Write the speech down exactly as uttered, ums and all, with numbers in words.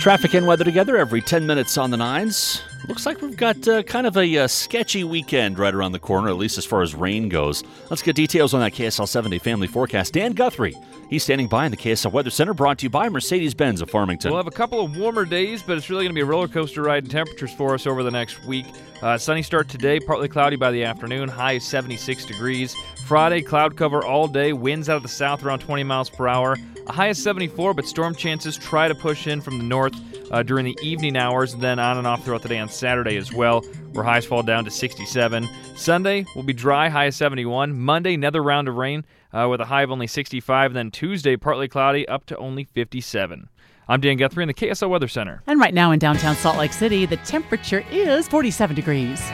Traffic and weather together every ten minutes on the nines. Looks like we've got uh, kind of a uh, sketchy weekend right around the corner, at least as far as rain goes. Let's get details on that K S L seven-day family forecast. Dan Guthrie, he's standing by in the K S L Weather Center, brought to you by Mercedes-Benz of Farmington. We'll have a couple of warmer days, but it's really going to be a roller coaster ride in temperatures for us over the next week. Uh, sunny start today, partly cloudy by the afternoon, high is seventy-six degrees. Friday, cloud cover all day, winds out of the south around twenty miles per hour. A high is seventy-four, but storm chances try to push in from the north uh, during the evening hours, and then on and off throughout the day on Saturday as well, where highs fall down to sixty-seven. Sunday will be dry, high of seventy-one. Monday, another round of rain uh, with a high of only sixty-five. And then Tuesday, partly cloudy, up to only fifty-seven. I'm Dan Guthrie in the K S L Weather Center. And right now in downtown Salt Lake City, the temperature is forty-seven degrees.